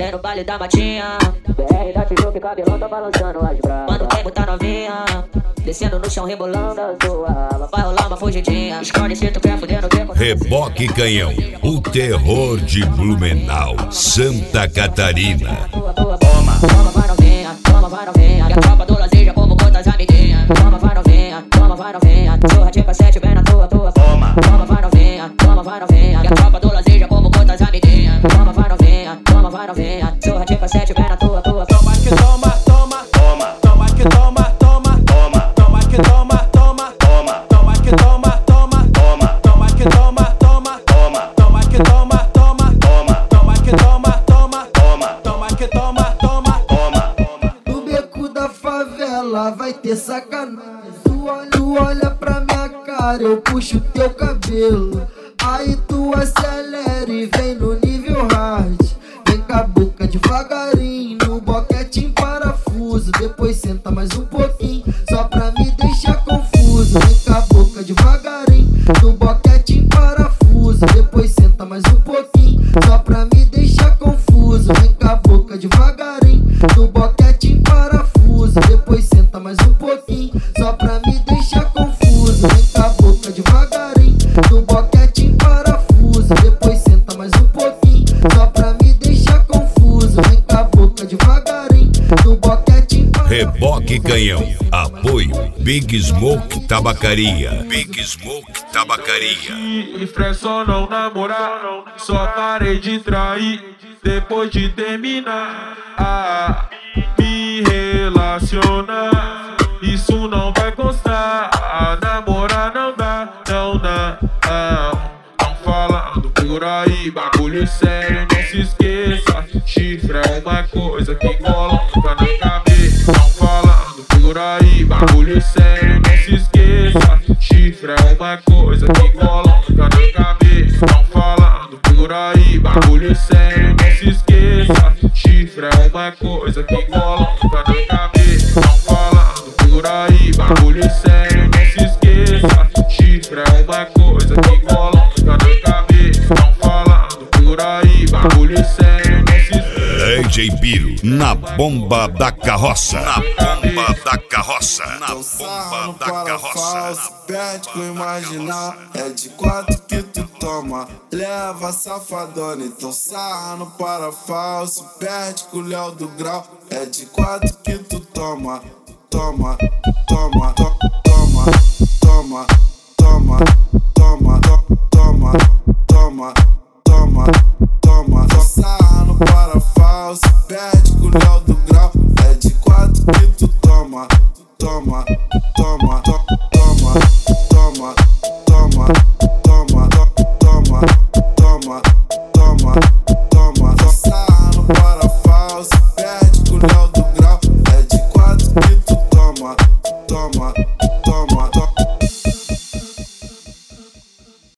tem no baile da matinha. BR da Tijuca e cabelão tá balançando as bravas. Quando tem muita novinha, descendo no chão, rebolando a sua. Vai rolar uma fugidinha. Escolhe se tu quer fuder no tempo. Reboque Canhão, o terror de Blumenau, Santa Catarina. Toma, toma, vai novinha, toma, vai novinha. E a tropa do lazer já convocou das amiguinhas. Toma, vai novinha, toma, vai novinha. Surra de cassete bem na tua. Toma, toma, vai novinha, toma, vai novinha. E a tropa do lazer já convocou das amiguinhas. Toma, vai novinha, toma, vai novinha. Surra de cassete bem na tua. Toma que toma, toma, toma. Toma que toma, toma, toma. Toma que toma, toma, toma. Toma que toma, toma, toma. Toma que toma, toma, toma. Toma que toma, toma, toma. Toma que toma, toma, toma. Toma que toma, toma, toma. No beco da favela vai ter sacanagem. Tu olha pra minha cara, eu puxo teu cabelo. Aí tu acelera e vem no nível hard. Vem com a boca devagarinho, no boquete em parafuso. Depois senta mais um pouquinho, só pra me deixar confuso. Vem com a boca devagarinho, no boquete em parafuso. Depois senta mais um pouquinho, só pra me deixar confuso. Vem com a boca devagarinho, no boquete em parafuso. Depois senta mais um pouquinho, só pra me deixar confuso. Vem com a boca devagarinho, no boquete em parafuso. Depois senta mais um pouquinho, só pra me deixar confuso. Vem com a boca devagarinho, no boquete em parafuso. Reboque Canhão, apoio Big Smoke Tabacaria. Big Smoke Tabacaria. E só não namorar, só parei de trair depois de terminar. Me relacionar, isso não vai constar. Namorar não dá, não dá. Tão falando por aí, bagulho sério, não se esqueça. Chifre é uma coisa que coloca na cabeça. Tão falando por aí, bagulho sério, não se esqueça. Chifre é uma coisa que coloca na cabeça. Tão falando por aí, bagulho sério, não se esqueça. Chifre é uma coisa que coloca na cabeça. Tão falando por aí, bagulho sério, não se esqueça. Chifre é uma coisa que coloca na cabeça. Tão falando por aí, bagulho sério, não se esqueça. DJ Biro, na bomba da carroça. Na bomba da carroça. Na bomba da carroça. Perde com imaginar, é de 4 que tu toma. Leva safadona, então sarra no parafalso. Perde com o Léo do Grau, é de 4 que tu toma. Toma, toma, toma, toma, toma, toma, toma, toma, toma, toma. Sarra no parafalso, perde com o Léo do Grau, é de 4 que tu toma. Toma, toma.